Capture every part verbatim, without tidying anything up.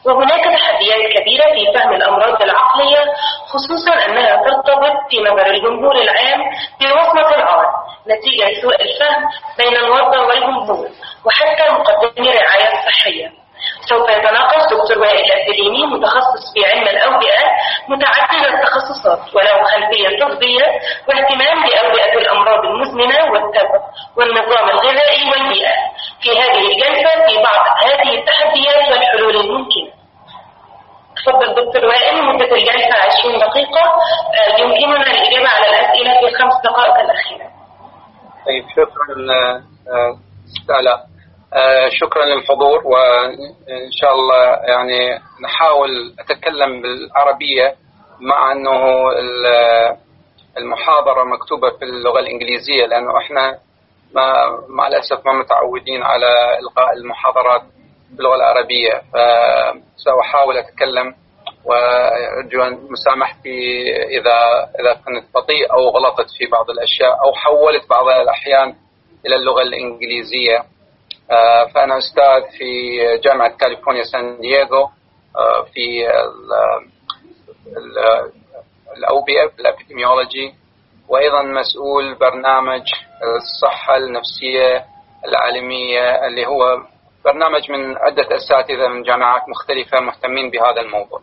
وهناك تحديات كبيرة في فهم الأمراض العقلية، خصوصا أنها ترتبط في نظر الجمهور العام بوصمة العار نتيجة سوء الفهم بين المرضى والجمهور وحتى مقدمي الرعاية الصحية. سوف يتناقش دكتور وائل الدليمي متخصص في علم الأوبئة متعدد التخصصات وله خلفية طبية واهتمام بأوبئة الأمراض المزمنة والتبع والنظام الغذائي والبيئة في هذه الجلسة في بعض هذه التحديات والحلول الممكنة. تفضل دكتور وائل، مدة الجلسة عشرين دقيقة، يمكننا الإجابة على الأسئلة في الخمس دقائق الأخيرة. طيب، شكرا استاذ. آه شكرا للحضور، وإن شاء الله يعني نحاول أتكلم بالعربية مع أنه المحاضرة مكتوبة في اللغة الإنجليزية، لأنه إحنا ما مع الأسف ما متعودين على إلقاء المحاضرات باللغة العربية، فسأحاول أتكلم وأرجو أن مسامحتي إذا إذا كنت بطيء أو غلطت في بعض الأشياء أو حولت بعض الأحيان إلى اللغة الإنجليزية. فأنا أستاذ في جامعة كاليفورنيا سان دييغو في الأوبئة في الأبيديميولوجي، وأيضا مسؤول برنامج الصحة النفسية العالمية اللي هو برنامج من عدة أساتذة من جامعات مختلفة مهتمين بهذا الموضوع.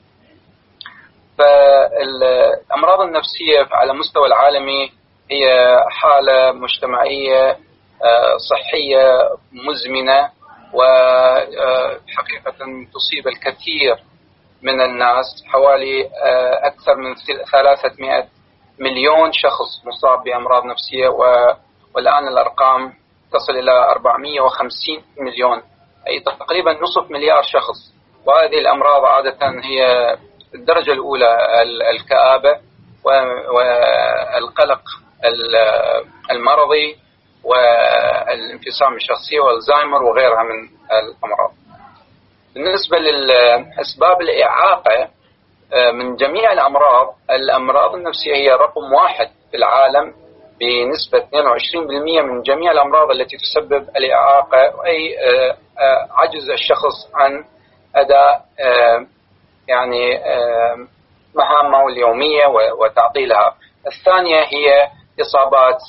فالأمراض النفسية على مستوى العالمي هي حالة مجتمعية صحية مزمنة، وحقيقة تصيب الكثير من الناس. حوالي أكثر من ثلاثمائة مليون شخص مصاب بأمراض نفسية، والآن الأرقام تصل إلى أربعمائة وخمسين مليون، أي تقريبا نصف مليار شخص. وهذه الأمراض عادة هي الدرجة الأولى الكآبة والقلق المرضي والانفصام الشخصي والزهايمر وغيرها من الأمراض. بالنسبة للأسباب الإعاقة من جميع الأمراض، الأمراض النفسية هي رقم واحد في العالم بنسبة اثنين وعشرين بالمئة من جميع الأمراض التي تسبب الإعاقة، أي عجز الشخص عن أداء يعني مهامه اليومية وتعطيلها. الثانية هي إصابات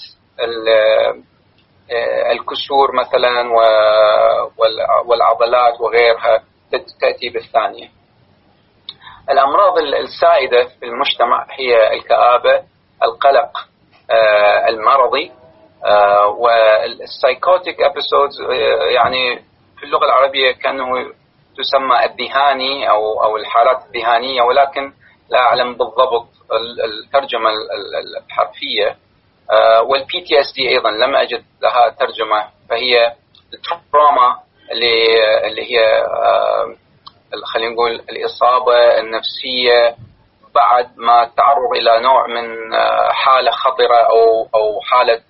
الكسور مثلا والعضلات وغيرها تأتي بالثانية. الأمراض السائدة في المجتمع هي الكآبة، القلق المرضي، والسايكوتيك ابيسودز، يعني في اللغة العربية كأنه تسمى الذهاني أو أو الحالات الذهانية، ولكن لا أعلم بالضبط الترجمة الحرفية. والبي تي اس دي أيضا لم أجد لها ترجمة، فهي التروما اللي اللي هي خلينا نقول الإصابة النفسية بعد ما التعرض إلى نوع من حالة خطرة أو أو حالة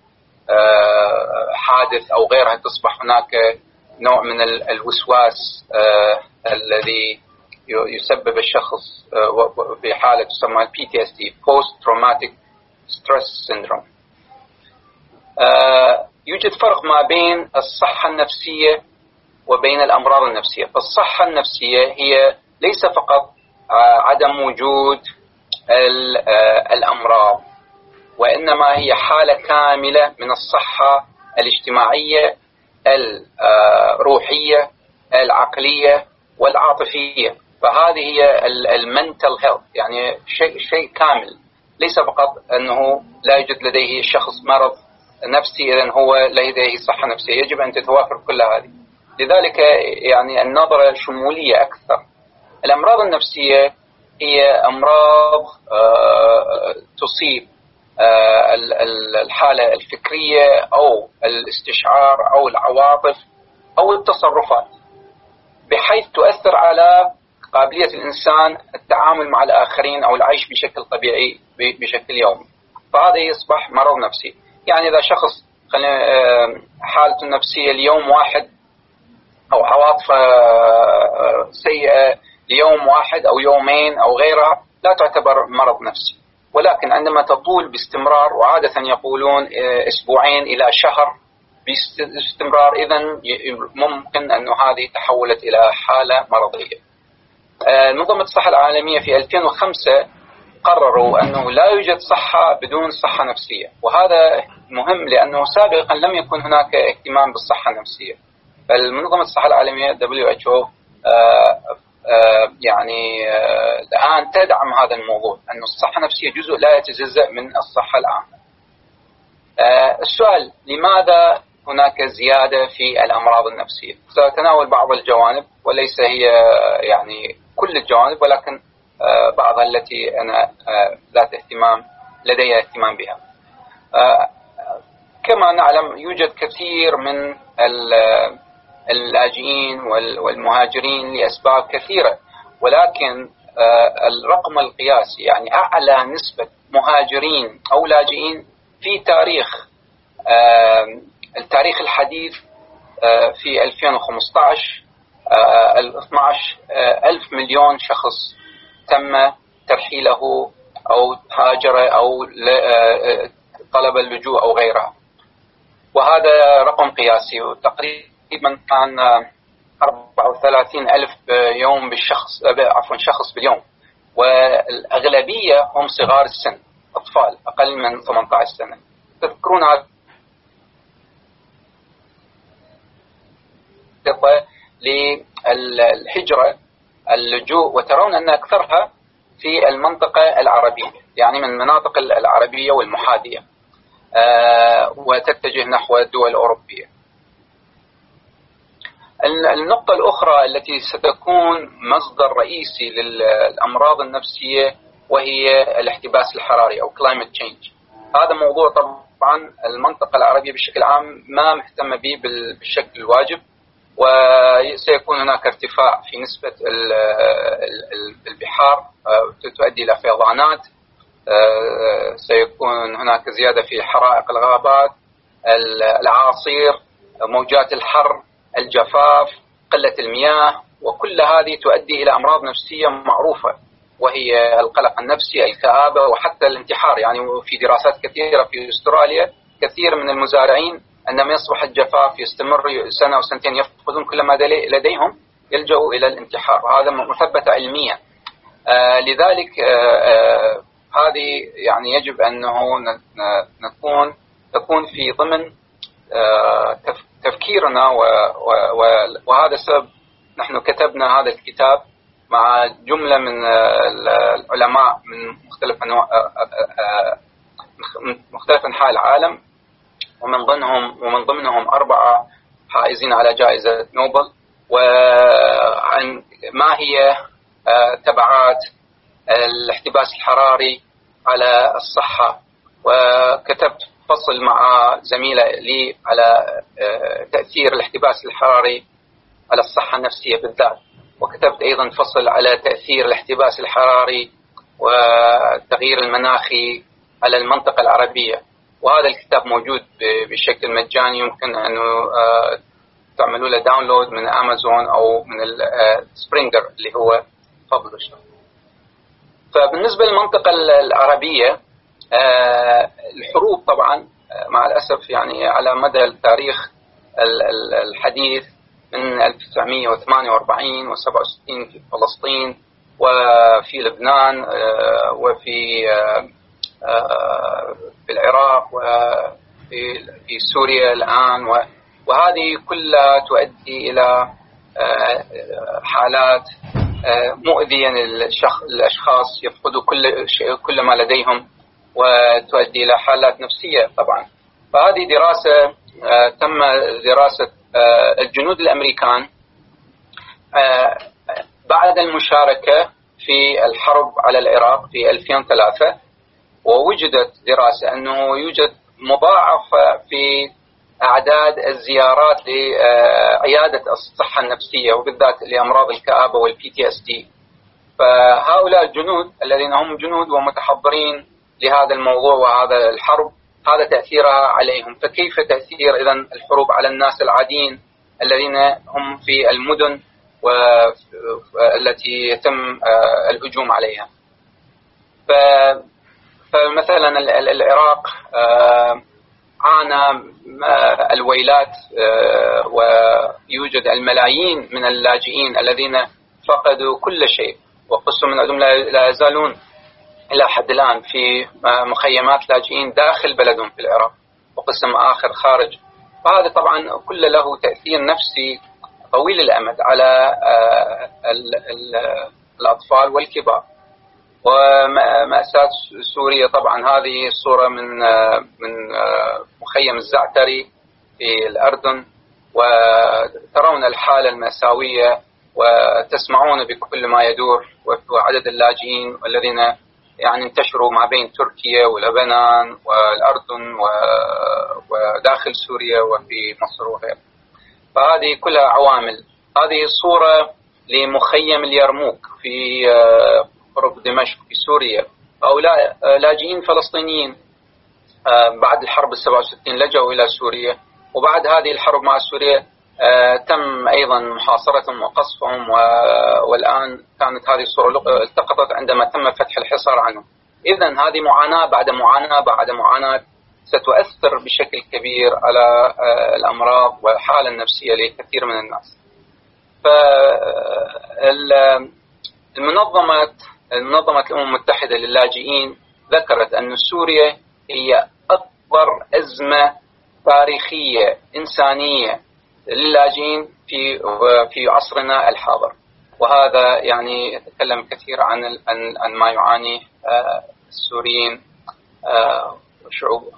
حادث أو غيرها، تصبح هناك نوع من الوسواس الذي يسبب الشخص في حالة تسمى البي تي اس دي Post Traumatic Stress Syndrome. يوجد فرق ما بين الصحة النفسية وبين الأمراض النفسية. فالصحة النفسية هي ليس فقط عدم وجود الأمراض، وإنما هي حالة كاملة من الصحة الاجتماعية الروحية العقلية والعاطفية. فهذه هي المنتل هيلث، يعني شيء شيء كامل، ليس فقط أنه لا يوجد لديه شخص مرض نفسي إذن هو لديه صحة نفسية، يجب أن تتوافر كل هذه. لذلك يعني النظرة شمولية أكثر. الأمراض النفسية هي أمراض تصيب الحالة الفكرية أو الاستشعار أو العواطف أو التصرفات، بحيث تؤثر على قابلية الإنسان التعامل مع الآخرين أو العيش بشكل طبيعي بشكل يومي. فهذا يصبح مرض نفسي. يعني إذا شخص حالته النفسية اليوم واحد أو عواطفه سيئة ليوم واحد أو يومين أو غيرها، لا تعتبر مرض نفسي. ولكن عندما تطول باستمرار، وعادة يقولون أسبوعين إلى شهر باستمرار، إذن ممكن أن هذه تحولت إلى حالة مرضية. منظمة الصحة العالمية في ألفين وخمسة قرروا أنه لا يوجد صحة بدون صحة نفسية، وهذا مهم لأنه سابقا لم يكن هناك اهتمام بالصحة النفسية. فالمنظمة الصحة العالمية دبليو إتش أو يعني آه الآن تدعم هذا الموضوع، أن الصحة النفسية جزء لا يتجزأ من الصحة العامة. آه السؤال: لماذا هناك زيادة في الأمراض النفسية؟ سأتناول بعض الجوانب وليس هي يعني كل الجوانب، ولكن آه بعضها التي أنا آه ذات اهتمام لدي اهتمام بها. آه كما نعلم يوجد كثير من اللاجئين والمهاجرين لأسباب كثيرة، ولكن الرقم القياسي يعني أعلى نسبة مهاجرين أو لاجئين في تاريخ التاريخ الحديث في ألفين وخمسة عشر اثني عشر ألف مليون شخص تم ترحيله أو هاجر أو طلب اللجوء أو غيرها، وهذا رقم قياسي. وتقريبا تقريبا كان أربعة وثلاثين ألف يوم بالشخص عفوا شخص باليوم، والأغلبية هم صغار السن، أطفال أقل من ثمانية عشر سنة. تذكرون هذا للهجرة اللجوء، وترون أن أكثرها في المنطقة العربية، يعني من المناطق العربية والمحاذية، وتتجه نحو الدول الأوروبية. النقطة الأخرى التي ستكون مصدر رئيسي للأمراض النفسية وهي الاحتباس الحراري أو climate change. هذا موضوع طبعا المنطقة العربية بشكل عام ما مهتمة به بالشكل الواجب، وسيكون هناك ارتفاع في نسبة البحار تؤدي إلى فيضانات، سيكون هناك زيادة في حرائق الغابات، الأعاصير، موجات الحر، الجفاف، قلة المياه، وكل هذه تؤدي إلى أمراض نفسية معروفة، وهي القلق النفسي، الكآبة، وحتى الانتحار. يعني في دراسات كثيرة في أستراليا كثير من المزارعين عندما يصبح الجفاف يستمر سنة أو سنتين يفقدون كل ما لديهم يلجأوا إلى الانتحار، وهذا مثبت علميا. آه لذلك آه آه هذه يعني يجب أنه نكون تكون في ضمن آه تفكيرنا، وهذا السبب نحن كتبنا هذا الكتاب مع جملة من العلماء من مختلف أنواع مختلف أنحاء العالم، ومن ضمنهم ومن ضمنهم أربعة حائزين على جائزة نوبل، وعن ما هي تبعات الاحتباس الحراري على الصحة. وكتبت فصل مع زميلة لي على تأثير الاحتباس الحراري على الصحة النفسية بالذات، وكتبت أيضا فصل على تأثير الاحتباس الحراري والتغيير المناخي على المنطقة العربية. وهذا الكتاب موجود بشكل مجاني، يمكن أنه تعملوا له داونلود من أمازون أو من سبرينجر اللي هو ببلشر. فبالنسبة للمنطقة العربية الحروب طبعا مع الأسف يعني على مدى التاريخ الحديث من ألف وتسعمئة وثمانية وأربعين وسبعة وستين في فلسطين وفي لبنان وفي في العراق وفي في سوريا الآن، وهذه كلها تؤدي إلى حالات مؤذية للأشخاص، يفقدوا كل شيء كل ما لديهم، وتؤدي إلى حالات نفسية طبعا. فهذه دراسة تم دراسة الجنود الأمريكان بعد المشاركة في الحرب على العراق في ألفين وثلاثة، ووجدت دراسة أنه يوجد مضاعفة في أعداد الزيارات لعيادة الصحة النفسية وبالذات لأمراض الكآبة والبي تي اس دي. فهؤلاء الجنود الذين هم جنود ومتحضرين لهذا الموضوع وهذا الحرب، هذا تأثيرها عليهم. فكيف تأثير إذن الحروب على الناس العاديين الذين هم في المدن والتي يتم الهجوم عليها؟ فمثلا العراق عانى الويلات، ويوجد الملايين من اللاجئين الذين فقدوا كل شيء، وقسم من عندهم لا يزالون إلى حد الآن في مخيمات لاجئين داخل بلدهم في العراق، وقسم آخر خارج. فهذا طبعا كله له تأثير نفسي طويل الأمد على الأطفال والكبار. ومأساة سوريا طبعا هذه صورة من من مخيم الزعتري في الأردن، وترون الحالة المأساوية وتسمعون بكل ما يدور، وعدد اللاجئين الذين يعني انتشروا ما بين تركيا ولبنان والأردن وداخل سوريا وفي مصر وغيره. فهذه كلها عوامل. هذه صورة لمخيم اليرموك في قرب دمشق في سوريا. هؤلاء لاجئين فلسطينيين بعد الحرب السبعة وستين لجأوا إلى سوريا، وبعد هذه الحرب مع سوريا تم أيضا محاصرتهم وقصفهم، والآن كانت هذه الصورة التقطت عندما تم فتح الحصار عنهم. إذن هذه معاناة بعد معاناة بعد معاناة ستؤثر بشكل كبير على الأمراض والحالة النفسية لكثير من الناس. فالمنظمة المنظمة الأمم المتحدة للاجئين ذكرت أن سوريا هي أكبر أزمة تاريخية إنسانية للاجئين في في عصرنا الحاضر، وهذا يعني يتكلم كثير عن عن ما يعانيه السوريين وشعوبهم.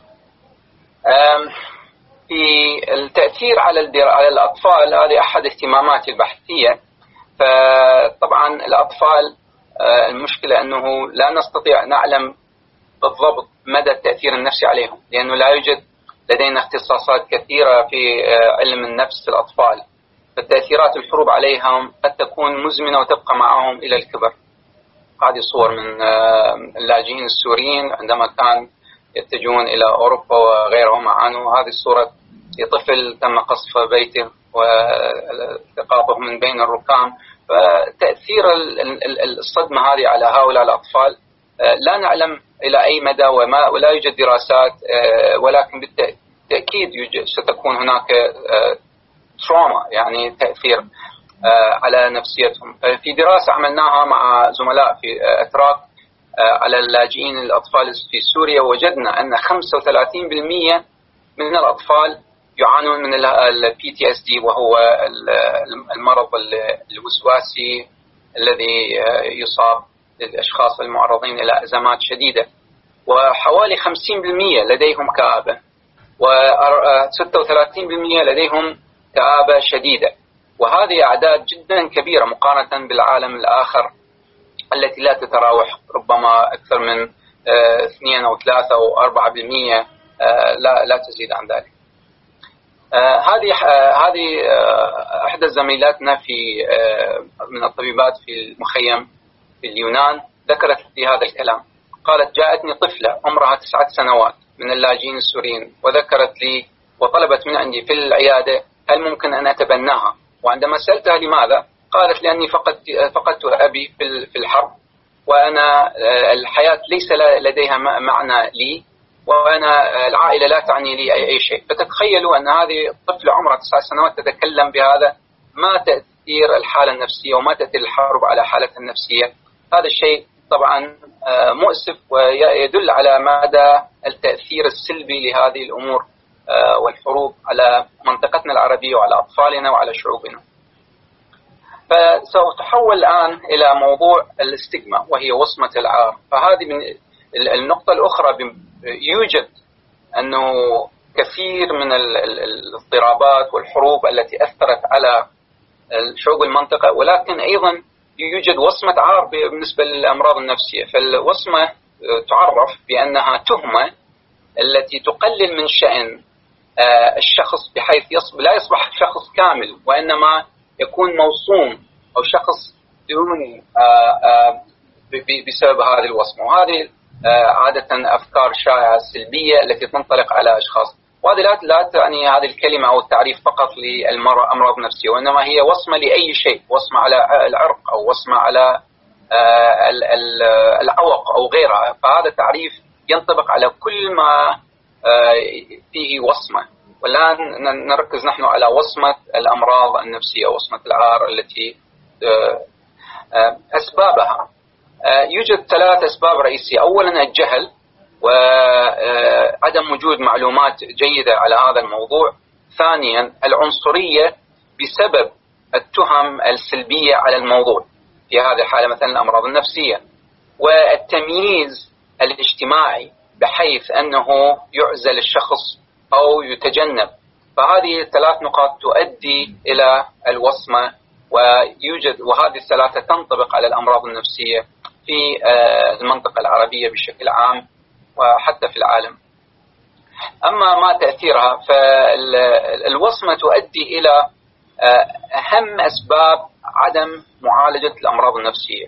في التأثير على على الأطفال، هذه أحد اهتماماتي البحثية. فطبعا الأطفال المشكلة أنه لا نستطيع نعلم بالضبط مدى التأثير النفسي عليهم، لأنه لا يوجد لدينا اختصاصات كثيرة في علم النفس في الأطفال. فالتأثيرات الحروب عليهم قد تكون مزمنة وتبقى معهم إلى الكبر. هذه صور من اللاجئين السوريين عندما كان يتجهون إلى أوروبا وغيرهم عنه. هذه الصورة لطفل تم قصف بيته والتقاطه من بين الركام. فتأثير الصدمة هذه على هؤلاء الأطفال لا نعلم إلى أي مدى، وما ولا يوجد دراسات، ولكن بالتأكيد ستكون هناك تروما، يعني تأثير على نفسيتهم. في دراسة عملناها مع زملاء في أتراك على اللاجئين الأطفال في سوريا، وجدنا أن خمسة وثلاثين بالمئة من الأطفال يعانون من ال بي تي إس دي، وهو المرض الوسواسي الذي يصاب للأشخاص المعرضين إلى أزمات شديدة. وحوالي خمسين بالمئة لديهم كآبة، وستة وثلاثين بالمئة لديهم كآبة شديدة. وهذه أعداد جدا كبيرة مقارنة بالعالم الآخر التي لا تتراوح ربما أكثر من اثنين أو ثلاثة أو أربعة بالمئة، لا لا تزيد عن ذلك. هذه هذه إحدى زميلاتنا في من الطبيبات في المخيم في اليونان ذكرت لي هذا الكلام. قالت: جاءتني طفلة عمرها تسعة سنوات من اللاجئين السوريين، وذكرت لي وطلبت من عندي في العيادة هل ممكن أن أتبناها. وعندما سألتها لماذا، قالت: لأني فقدت فقدت أبي في الحرب، وأنا الحياة ليس لديها معنى لي، وأنا العائلة لا تعني لي أي شيء. فتتخيلوا أن هذه الطفلة عمرها تسع سنوات تتكلم بهذا. ما تأثير الحالة النفسية وما تأثير الحرب على حالتها النفسية. هذا الشيء طبعا مؤسف، ويدل على مدى التأثير السلبي لهذه الأمور والحروب على منطقتنا العربية وعلى أطفالنا وعلى شعوبنا. فسوف تحول الآن إلى موضوع الاستجمة، وهي وصمة العار. فهذه من النقطة الأخرى. يوجد أنه كثير من الاضطرابات والحروب التي أثرت على شعوب المنطقة، ولكن أيضا يوجد وصمة عار بالنسبة للأمراض النفسية. فالوصمة تعرف بأنها تهمة التي تقلل من شأن الشخص بحيث لا يصبح شخص كامل، وإنما يكون موصوم أو شخص دوني بسبب هذه الوصمة. وهذه عادة أفكار شائعة سلبية التي تنطلق على أشخاص، وهذه لا تعني هذه الكلمة أو التعريف فقط للأمراض النفسية، وإنما هي وصمة لأي شيء، وصمة على العرق أو وصمة على العوق أو غيرها. فهذا تعريف ينطبق على كل ما فيه وصمة. والآن نركز نحن على وصمة الأمراض النفسية، وصمة العار التي أسبابها يوجد ثلاث أسباب رئيسية. أولا الجهل وعدم وجود معلومات جيدة على هذا الموضوع. ثانيا العنصرية بسبب التهم السلبية على الموضوع، في هذه الحالة مثلا الأمراض النفسية. والتمييز الاجتماعي بحيث أنه يعزل الشخص أو يتجنب. فهذه الثلاث نقاط تؤدي إلى الوصمة، ويوجد وهذه الثلاثة تنطبق على الأمراض النفسية في المنطقة العربية بشكل عام وحتى في العالم. أما ما تأثيرها، فالوصمة تؤدي إلى أهم أسباب عدم معالجة الأمراض النفسية.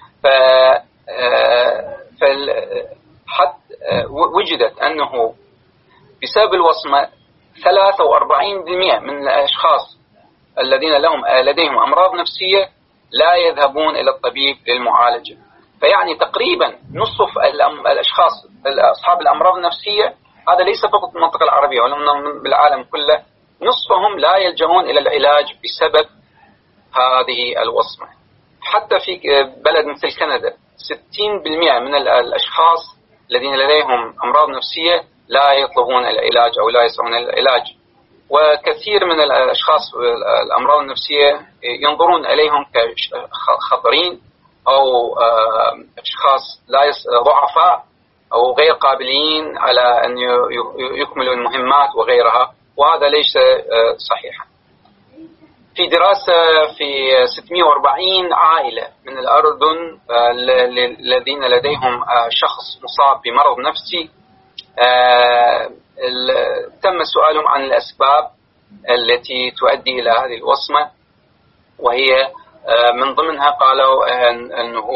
فحتى وجدت أنه بسبب الوصمة ثلاثة وأربعين بالمئة من الأشخاص الذين لهم لديهم أمراض نفسية لا يذهبون إلى الطبيب للمعالجة. فيعني تقريبا نصف الأشخاص أصحاب الأمراض النفسية، هذا ليس فقط في المنطقة العربية ولكن بالعالم كله، نصفهم لا يلجؤون إلى العلاج بسبب هذه الوصمة. حتى في بلد مثل كندا ستين بالمئة من الأشخاص الذين لديهم أمراض نفسية لا يطلبون العلاج أو لا يسعون العلاج. وكثير من الأشخاص الأمراض النفسية ينظرون إليهم كخطرين أو أشخاص لا ضعفاء أو غير قابلين على أن يكملوا المهمات وغيرها، وهذا ليس صحيحا. في دراسة في ستمئة وأربعين عائلة من الأردن الذين لديهم شخص مصاب بمرض نفسي، تم سؤالهم عن الأسباب التي تؤدي إلى هذه الوصمة، وهي من ضمنها قالوا أنه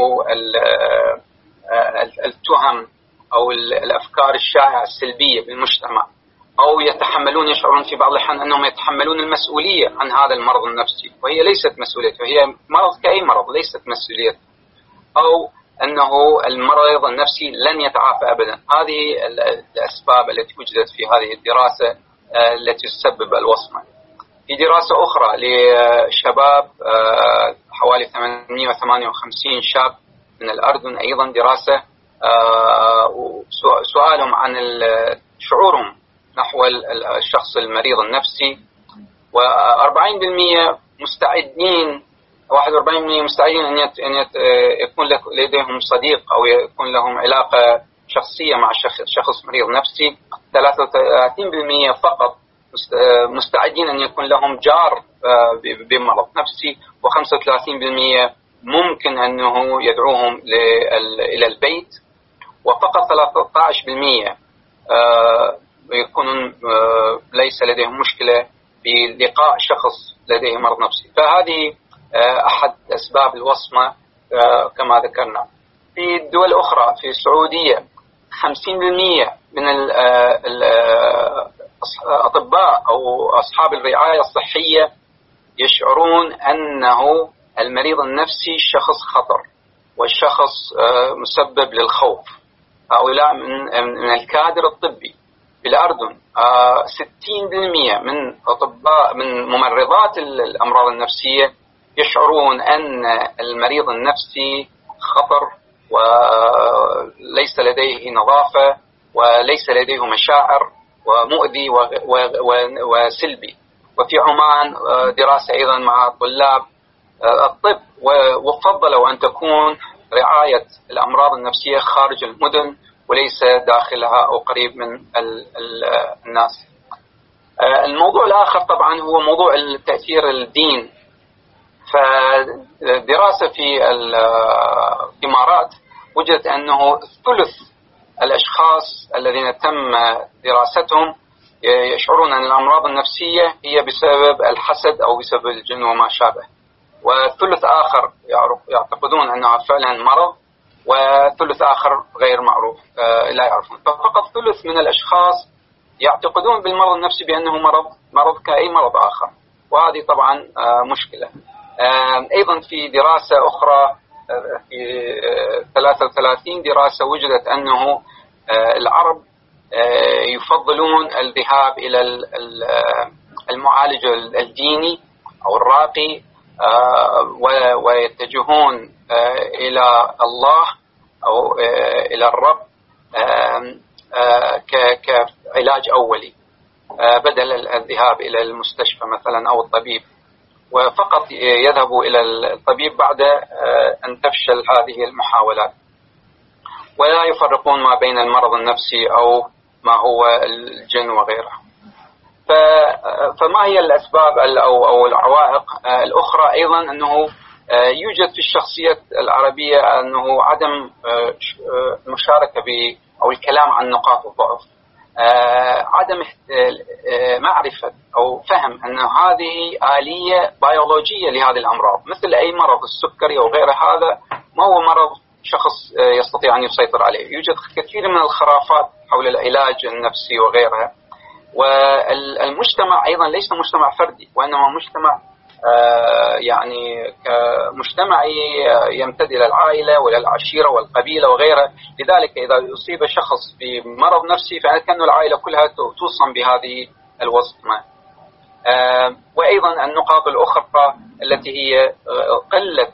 التهم أو الأفكار الشائعة السلبية بالمجتمع، أو يتحملون يشعرون في بعض الأحيان أنهم يتحملون المسؤولية عن هذا المرض النفسي وهي ليست مسؤوليته، هي مرض كأي مرض ليست مسؤوليته، أو أنه المريض النفسي لن يتعافى أبدا. هذه الأسباب التي وجدت في هذه الدراسة التي تسبب الوصمة. في دراسة أخرى لشباب حوالي ثمانمئة وثمانية وخمسين شاب من الأردن، أيضا دراسة سؤالهم عن شعورهم نحو الشخص المريض النفسي، وأربعين بالمئة مستعدين واحد وأربعين بالمئة مستعدين أن يكون لديهم صديق أو يكون لهم علاقة شخصية مع شخص مريض نفسي. ثلاثة وثلاثين بالمئة فقط مستعدين أن يكون لهم جار بمرض نفسي، وخمسة وثلاثين بالمئة ممكن أنه يدعوهم إلى البيت، وفقط ثلاثة عشر بالمئة يكونون ليس لديهم مشكلة بلقاء شخص لديه مرض نفسي. فهذه أحد أسباب الوصمة كما ذكرنا. في الدول الأخرى في السعودية خمسين بالمئة من الأطباء أو أصحاب الرعاية الصحية يشعرون أنه المريض النفسي شخص خطر والشخص مسبب للخوف. هؤلاء من الكادر الطبي. في الأردن ستين بالمئة من أطباء من ممرضات الأمراض النفسية يشعرون أن المريض النفسي خطر وليس لديه نظافة وليس لديه مشاعر ومؤذي وسلبي. وفي عمان دراسة أيضا مع طلاب الطب، وفضلوا أن تكون رعاية الأمراض النفسية خارج المدن وليس داخلها أو قريب من الناس. الموضوع الآخر طبعا هو موضوع التأثير الدين. فدراسة في الإمارات وجدت أنه ثلث الأشخاص الذين تم دراستهم يشعرون أن الأمراض النفسية هي بسبب الحسد أو بسبب الجن وما شابه، وثلث آخر يعتقدون أنها فعلا مرض، وثلث آخر غير معروف لا يعرفون. ففقط ثلث من الأشخاص يعتقدون بالمرض النفسي بأنه مرض مرض كأي مرض آخر، وهذه طبعا مشكلة. أيضا في دراسة أخرى في ثلاثة وثلاثين دراسة وجدت أنه العرب يفضلون الذهاب إلى المعالج الديني أو الراقي ويتجهون إلى الله أو إلى الرب كعلاج أولي بدل الذهاب إلى المستشفى مثلا أو الطبيب، وفقط يذهبوا إلى الطبيب بعد أن تفشل هذه المحاولات، ولا يفرقون ما بين المرض النفسي أو ما هو الجن وغيره. فما هي الأسباب أو العوائق الأخرى؟ أيضا أنه يوجد في الشخصية العربية أنه عدم المشاركة ب أو الكلام عن نقاط الضعف، عدم معرفة أو فهم أن هذه آلية بيولوجية لهذه الأمراض مثل أي مرض السكري أو غيره. هذا ما هو مرض شخص يستطيع أن يسيطر عليه. يوجد كثير من الخرافات حول العلاج النفسي وغيرها. والمجتمع أيضا ليس مجتمع فردي، وإنما مجتمع يعني كمجتمع يمتد إلى العائلة وإلى العشيرة والقبيلة وغيرها. لذلك إذا أصيب شخص بمرض نفسي فكأن العائلة كلها توصم بهذه الوصمة. وأيضا النقاط الأخرى التي هي قلة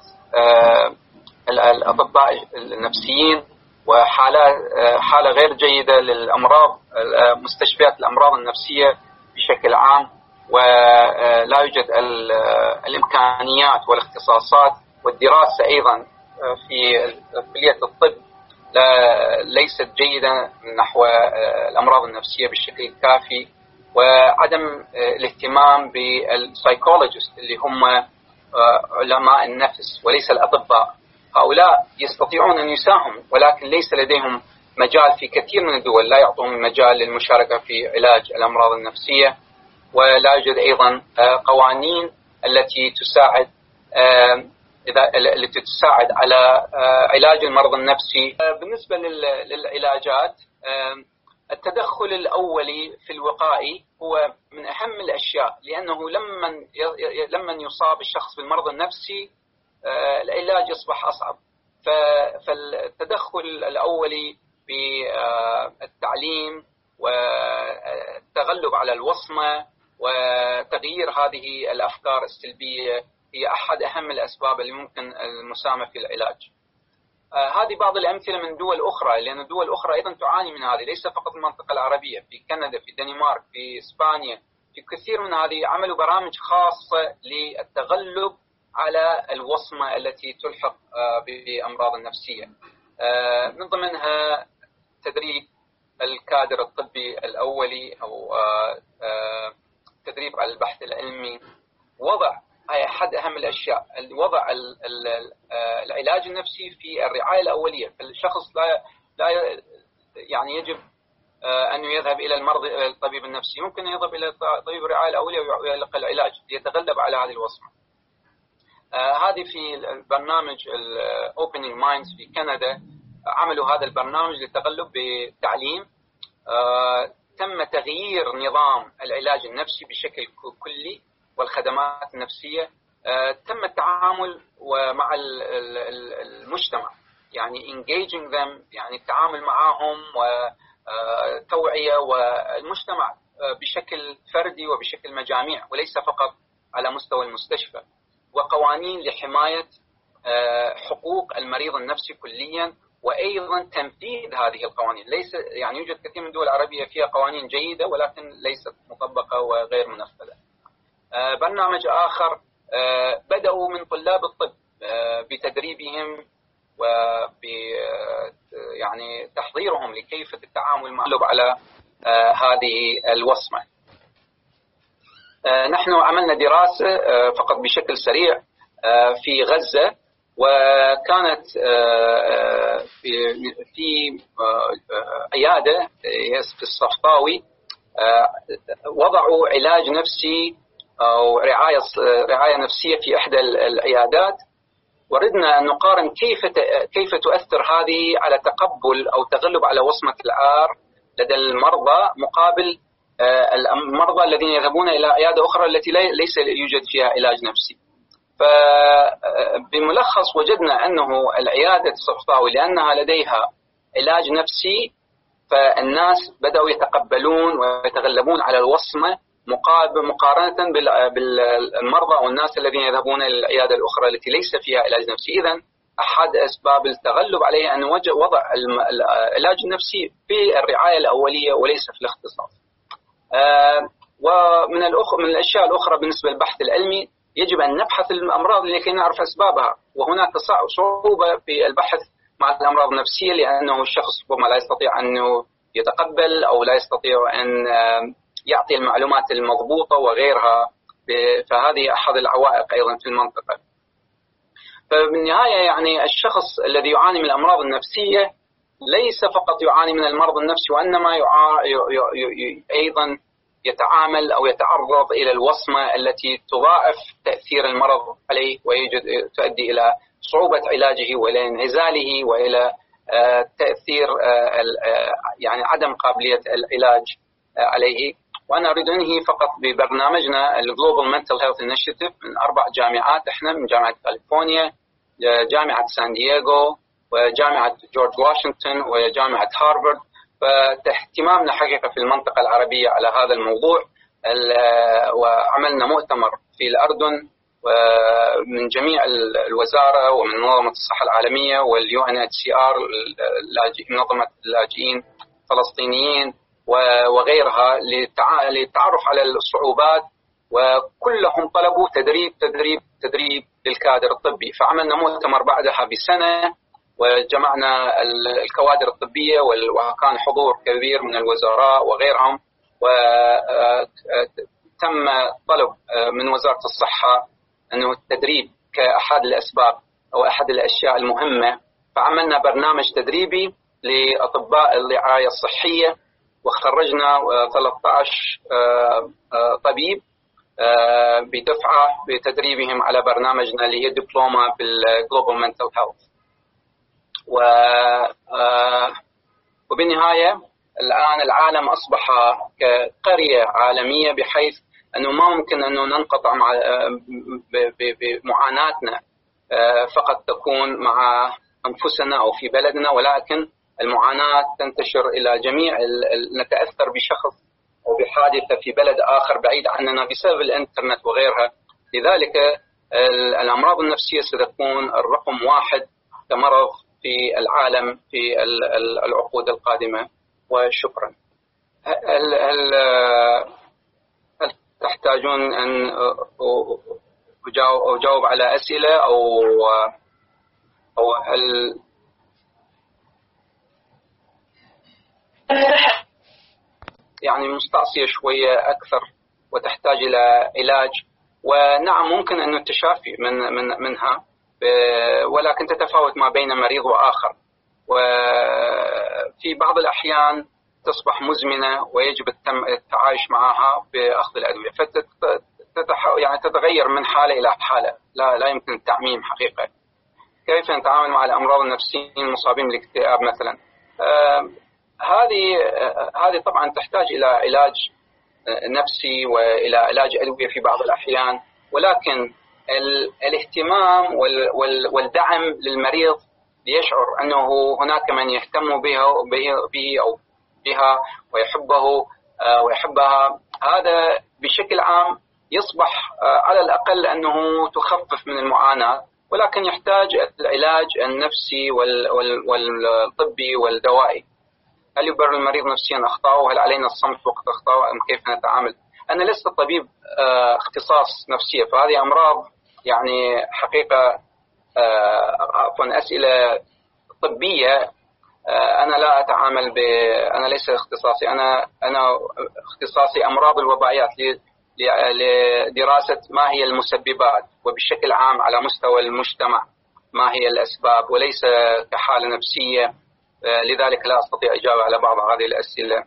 الأطباء النفسيين وحالة حالة غير جيدة للأمراض مستشفيات الأمراض النفسية بشكل عام، ولا يوجد الإمكانيات والاختصاصات، والدراسة أيضا في كلية الطب ليست جيدة نحو الأمراض النفسية بالشكل الكافي، وعدم الاهتمام بالسايكولوجيست اللي هم علماء النفس وليس الأطباء. هؤلاء يستطيعون أن يساهموا، ولكن ليس لديهم مجال في كثير من الدول، لا يعطون مجال للمشاركة في علاج الأمراض النفسية. ولا يوجد أيضا قوانين التي تساعد التي تساعد على علاج المرض النفسي. بالنسبة للعلاجات، التدخل الأولي في الوقائي هو من أهم الأشياء، لأنه لما لما يصاب الشخص بالمرض النفسي العلاج يصبح أصعب. فالتدخل الأولي بالتعليم والتغلب على الوصمة وتغيير هذه الأفكار السلبية هي أحد أهم الأسباب اللي ممكن المساهمة في العلاج. هذه بعض الأمثلة من دول أخرى، لأن الدول الأخرى أيضا تعاني من هذه، ليس فقط المنطقة العربية، في كندا، في الدنمارك، في إسبانيا، في كثير من هذه عملوا برامج خاصة للتغلب على الوصمة التي تلحق بأمراض النفسية. من ضمنها تدريب الكادر الطبي الأولي أو تدريب على البحث العلمي، وضع أحد أهم الأشياء وضع العلاج النفسي في الرعاية الأولية. فالشخص لا لا يعني يجب أن يذهب إلى المرض إلى الطبيب النفسي، ممكن يذهب إلى طبيب الرعاية الأولية ويلقى العلاج ليتغلب على هذه الوصمة. هذه في البرنامج Opening Minds في كندا عملوا هذا البرنامج للتغلب بالتعليم. تم تغيير نظام العلاج النفسي بشكل كلي والخدمات النفسية. تم التعامل مع المجتمع، يعني engaging them، يعني التعامل معهم وتوعية والمجتمع بشكل فردي وبشكل مجاميع وليس فقط على مستوى المستشفى، وقوانين لحماية حقوق المريض النفسي كليا، وأيضا تنفيذ هذه القوانين. ليس يعني يوجد كثير من الدول العربية فيها قوانين جيدة ولكن ليست مطبقة وغير منفذة. برنامج آخر بدأوا من طلاب الطب بتدريبهم وب يعني تحضيرهم لكيفية التعامل مع على هذه الوصمة. نحن عملنا دراسة فقط بشكل سريع في غزة، وكانت في عيادة في الصفطاوي وضعوا علاج نفسي أو رعاية رعاية نفسية في إحدى العيادات، وردنا أن نقارن كيف كيف تؤثر هذه على تقبل أو تغلب على وصمة العار لدى المرضى مقابل المرضى الذين يذهبون إلى عيادة أخرى التي ليس يوجد فيها علاج نفسي. فبملخص وجدنا أنه العيادة الصفطاوي لأنها لديها علاج نفسي فالناس بدأوا يتقبلون ويتغلبون على الوصمة مقارنة بالمرضى أو الناس الذين يذهبون إلى العيادة الأخرى التي ليس فيها علاج نفسي. إذن أحد أسباب التغلب عليه أن وضع العلاج النفسي في الرعاية الأولية وليس في الاختصاص. ومن من الأشياء الأخرى بالنسبة للبحث العلمي يجب أن نبحث الأمراض لكي نعرف أسبابها، وهناك صعوبة في البحث مع الأمراض النفسية لأنه الشخص ربما لا يستطيع أن يتقبل أو لا يستطيع أن يعطي المعلومات المضبوطة وغيرها، فهذه أحد العوائق أيضا في المنطقة. فبالنهاية يعني الشخص الذي يعاني من الأمراض النفسية ليس فقط يعاني من المرض النفسي، وإنما يعا... ي... ي... أيضا يتعامل أو يتعرض إلى الوصمة التي تضاعف تأثير المرض عليه وتؤدي إلى صعوبة علاجه وإلى انعزاله وإلى تأثير يعني عدم قابلية العلاج عليه. وأنا أريد أنهي فقط ببرنامجنا الجلوبال منتل هيلث انيشيتيف من أربع جامعات، إحنا من جامعة كاليفورنيا، جامعة سان دييغو، وجامعة جورج واشنطن، وجامعة هارفارد. فاهتمامنا حقيقة في المنطقة العربية على هذا الموضوع، وعملنا مؤتمر في الأردن ومن جميع الوزارة ومن منظمة الصحة العالمية واليو ان اتش سي ار منظمة اللاجئين الفلسطينيين وغيرها للتعرف على الصعوبات، وكلهم طلبوا تدريب تدريب تدريب للكادر الطبي. فعملنا مؤتمر بعدها بسنة وجمعنا الكوادر الطبية وكان حضور كبير من الوزراء وغيرهم، وتم طلب من وزارة الصحة أنه التدريب كأحد الأسباب أو أحد الأشياء المهمة. فعملنا برنامج تدريبي لأطباء الرعاية الصحية وخرجنا ثلاثة عشر طبيب بدفعة بتدريبهم على برنامجنا اللي هي دبلومة بالجلوبال منتل هيلث. وبالنهاية الآن العالم أصبح كقرية عالمية، بحيث أنه ما ممكن أنه ننقطع مع بمعاناتنا فقط تكون مع أنفسنا أو في بلدنا، ولكن المعاناة تنتشر إلى جميع، نتأثر بشخص أو بحادثة في بلد آخر بعيد عننا بسبب الإنترنت وغيرها. لذلك الأمراض النفسية ستكون الرقم واحد كمرض في العالم في العقود القادمة. وشكرا. هل, هل, هل تحتاجون أن أجاوب على أسئلة أو أو هل يعني مستعصية شوية أكثر وتحتاج إلى علاج؟ ونعم ممكن أن التشافي من من منها، ولكن تتفاوت ما بين مريض وآخر، وفي بعض الأحيان تصبح مزمنة ويجب التعايش معها بأخذ الأدوية، فتتح يعني تتغير من حالة إلى حالة، لا لا يمكن التعميم حقيقة. كيف نتعامل مع الأمراض النفسية المصابين بالاكتئاب مثلا؟ آه هذه آه هذه طبعا تحتاج إلى علاج نفسي وإلى علاج أدوية في بعض الأحيان، ولكن الاهتمام والدعم للمريض ليشعر أنه هناك من يهتم به به أو بها ويحبه ويحبها، هذا بشكل عام يصبح على الأقل أنه تخفف من المعاناة، ولكن يحتاج العلاج النفسي والطبي والدوائي. هل يبرر المريض نفسيا أخطاءه؟ وهل علينا الصمت وقت أخطاءه أم كيف نتعامل؟ أنا لست طبيب اختصاص نفسية، فهذه أمراض يعني حقيقة عفوا أسئلة طبية أنا لا أتعامل ب أنا ليس اختصاصي، أنا أنا اختصاصي أمراض الوبائيات لدراسة ما هي المسببات وبشكل عام على مستوى المجتمع ما هي الأسباب، وليس كحالة نفسية، لذلك لا أستطيع إجابة على بعض هذه الأسئلة.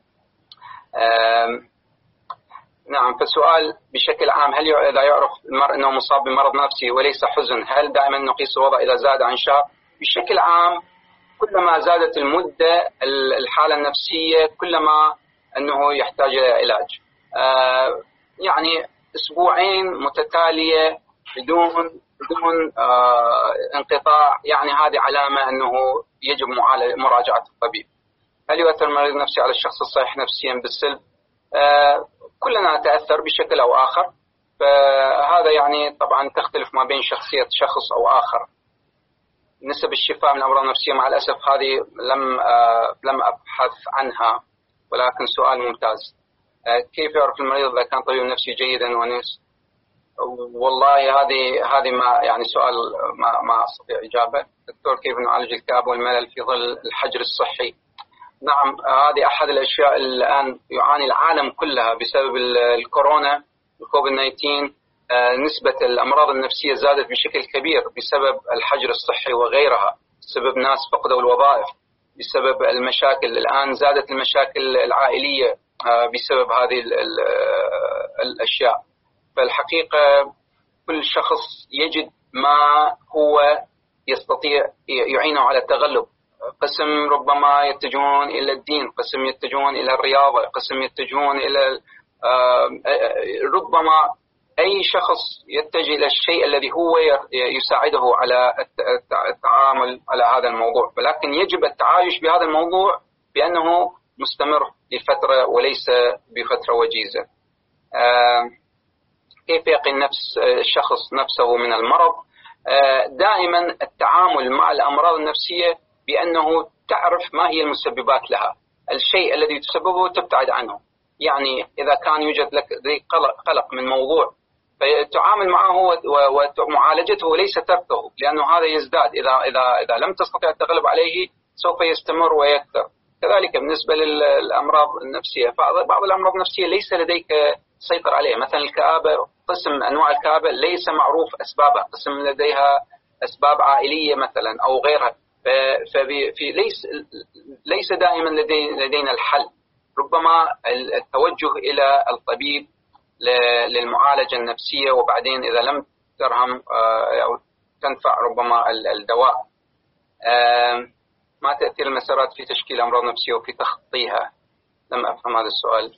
نعم، فالسؤال بشكل عام، هل إذا يعرف المرء أنه مصاب بمرض نفسي وليس حزن، هل دائما نقيس الوضع إذا زاد عن شهر؟ بشكل عام كلما زادت المدة الحالة النفسية كلما أنه يحتاج إلى علاج. آه يعني أسبوعين متتالية بدون بدون آه انقطاع، يعني هذه علامة أنه يجب مراجعة الطبيب. هل يؤثر المريض النفسي على الشخص الصحيح نفسيا بالسلب؟ آه كلنا نتأثر بشكل أو آخر، فهذا يعني طبعا تختلف ما بين شخصية شخص أو آخر. نسب الشفاء من الأمراض النفسية مع الأسف هذه لم لم أبحث عنها، ولكن سؤال ممتاز. كيف يعرف المريض إذا كان طبيب نفسي جيدا ونس؟ والله هذه هذه ما يعني سؤال ما ما أستطيع إجابة. دكتور، كيف نعالج الكآبة والملل في ظل الحجر الصحي؟ نعم، هذه أحد الأشياء الآن يعاني العالم كلها بسبب الكورونا الكوفيد تسعة عشر. نسبة الأمراض النفسية زادت بشكل كبير بسبب الحجر الصحي وغيرها، بسبب ناس فقدوا الوظائف، بسبب المشاكل. الآن زادت المشاكل العائلية بسبب هذه الأشياء. فالحقيقة كل شخص يجد ما هو يستطيع يعينه على التغلب. قسم ربما يتجهون إلى الدين، قسم يتجهون إلى الرياضة، قسم يتجهون إلى ربما أي شخص يتجه إلى الشيء الذي هو يساعده على التعامل على هذا الموضوع، ولكن يجب التعايش بهذا الموضوع بأنه مستمر لفترة وليس بفترة وجيزة. كيف يقي النفس الشخص نفسه من المرض؟ دائما التعامل مع الأمراض النفسية بأنه تعرف ما هي المسببات لها، الشيء الذي تسببه تبتعد عنه. يعني إذا كان يوجد لك قلق من موضوع فتعامل معه ومعالجته وليس تركه، لأنه هذا يزداد. إذا إذا إذا لم تستطع التغلب عليه سوف يستمر ويكثر. كذلك بالنسبة للأمراض النفسية، بعض الأمراض النفسية ليس لديك سيطر عليه. مثلا الكآبة، قسم أنواع الكآبة ليس معروف أسبابها، قسم لديها أسباب عائلية مثلا أو غيرها. ففي ليس ليس دائما لدينا الحل. ربما التوجه إلى الطبيب للمعالجة النفسية، وبعدين إذا لم ترهم أو تنفع ربما الدواء. ما تأثير المسارات في تشكيل الأمراض النفسية وفي تخطيها؟ لم أفهم هذا السؤال.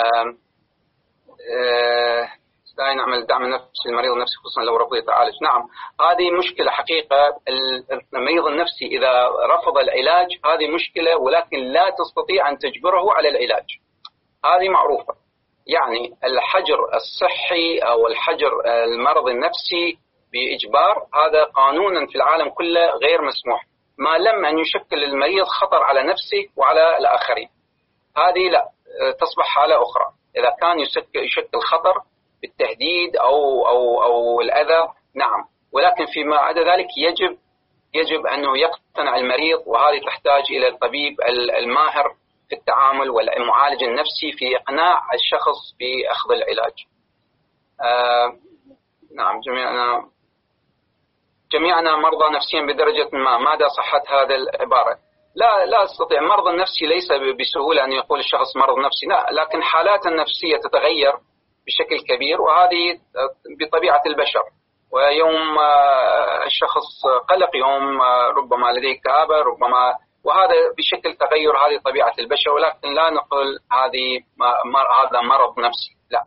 لا نعمل دعم النفسي للمريض النفسي خصوصا لو رفض يتعالج. نعم، هذه مشكلة حقيقة. المريض النفسي إذا رفض العلاج هذه مشكلة، ولكن لا تستطيع أن تجبره على العلاج، هذه معروفة. يعني الحجر الصحي أو الحجر المرض النفسي بإجبار هذا قانونا في العالم كله غير مسموح، ما لم أن يشكل المريض خطر على نفسه وعلى الآخرين. هذه لا تصبح حالة أخرى. إذا كان يشكل خطر بالتهديد أو أو أو الأذى، نعم، ولكن فيما عدا ذلك يجب يجب أنه يقتنع المريض، وهذه تحتاج إلى الطبيب الماهر في التعامل والمعالج النفسي في إقناع الشخص بأخذ العلاج. آه نعم، جميعنا جميعنا مرضى نفسيا بدرجة ما. ماذا صحة هذا العبارة؟ لا لا أستطيع. مرض النفسي ليس بسهولة أن يقول الشخص مرض نفسي، لا، لكن حالات النفسية تتغير بشكل كبير، وهذه بطبيعة البشر. ويوم الشخص قلق، يوم ربما لديه كآبة، ربما، وهذا بشكل تغير، هذه طبيعة البشر، ولكن لا نقول هذه هذا مرض نفسي، لا.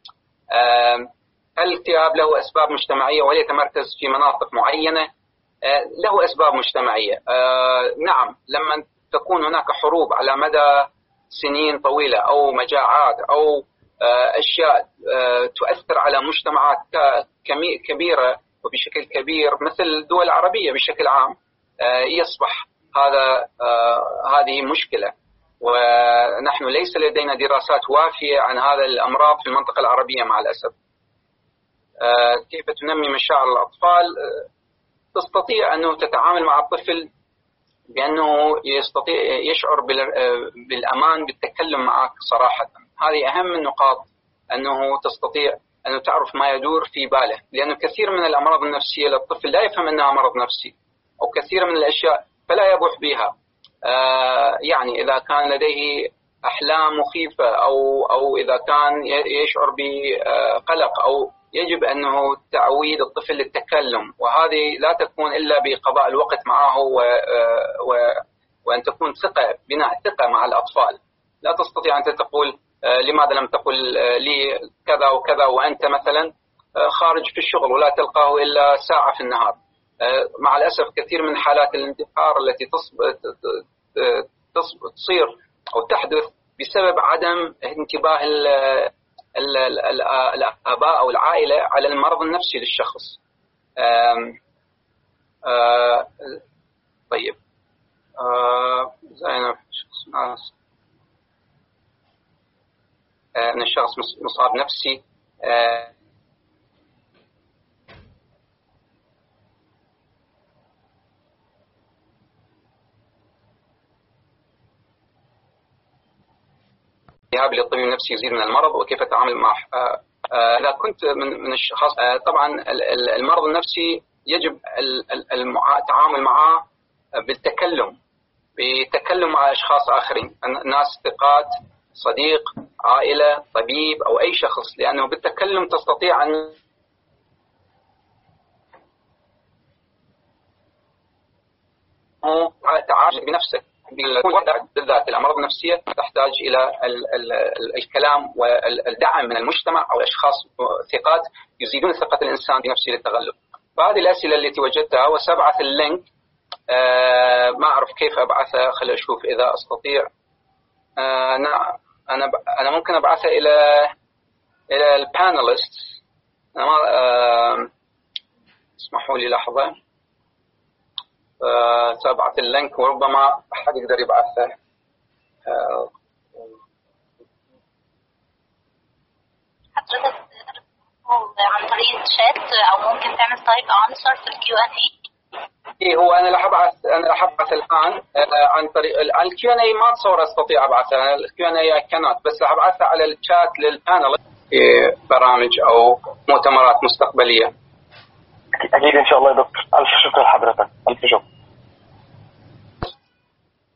الاكتئاب له أسباب مجتمعية وهل يتمركز في مناطق معينة؟ له أسباب مجتمعية. نعم، لما تكون هناك حروب على مدى سنين طويلة أو مجاعات أو أشياء تؤثر على مجتمعات كبيرة وبشكل كبير مثل الدول العربية بشكل عام، يصبح هذا هذه مشكلة. ونحن ليس لدينا دراسات وافية عن هذا الأمراض في المنطقة العربية مع الأسف. كيف تنمي مشاعر الأطفال؟ تستطيع أنه تتعامل مع الطفل بأنه يستطيع يشعر بالأمان بالتكلم معك صراحة. هذه أهم النقاط، أنه تستطيع أنه تعرف ما يدور في باله، لأنه كثير من الأمراض النفسية للطفل لا يفهم أنها مرض نفسي، أو كثير من الأشياء فلا يبوح بها. آه يعني إذا كان لديه أحلام مخيفة أو أو إذا كان يشعر بقلق، أو يجب أنه تعويد الطفل للتكلم، وهذه لا تكون إلا بقضاء الوقت معه و و وأن تكون ثقة، بناء ثقة مع الأطفال. لا تستطيع أن تقول لماذا لم تقل لي كذا وكذا وأنت مثلا خارج في الشغل ولا تلقاه إلا ساعة في النهار. مع الأسف كثير من حالات الانتحار التي تصير أو تحدث بسبب عدم انتباه الآباء أو العائلة على المرض النفسي للشخص. آم آم طيب زينب أن الشخص مصاب نفسي الذهاب للطبيب النفسي يزيد من المرض وكيف التعامل مع إذا كنت من من الشخص. طبعا المرض النفسي يجب التعامل معه بالتكلم بتكلم مع أشخاص آخرين، ناس ثقات، صديق، عائلة، طبيب أو أي شخص، لأنه بالتكلم تستطيع أن تعالج بنفسك. بالذات الأمراض النفسية تحتاج إلى الكلام والدعم من المجتمع أو أشخاص ثقات يزيدون ثقة الإنسان بنفسه للتغلب. فهذه الأسئلة التي وجدتها وسأبعث اللينك. آه ما أعرف كيف أبعثها، خلي أشوف إذا أستطيع. آه أنا أنا أنا ممكن أبعثها إلى إلى البانلست. أنا ما آه اسمحوا لي لحظة. آه سأبعث اللينك وربما أحد يقدر يبعثها. آه حضرتك عن طريق الشات أو ممكن تعمل تايب أنسر في الكيو ان اي. إيه هو أنا راح أبعث أنا راح أبعث الآن عن طريق الكيو ان اي. ما أتصور أستطيع أبعثها الكيو ان اي كانت، بس راح أبعثها على الشات للبانل في برامج أو مؤتمرات مستقبلية. أكيد إن شاء الله يا دكتور. ألف شكر لحضرتك. ألف شكر.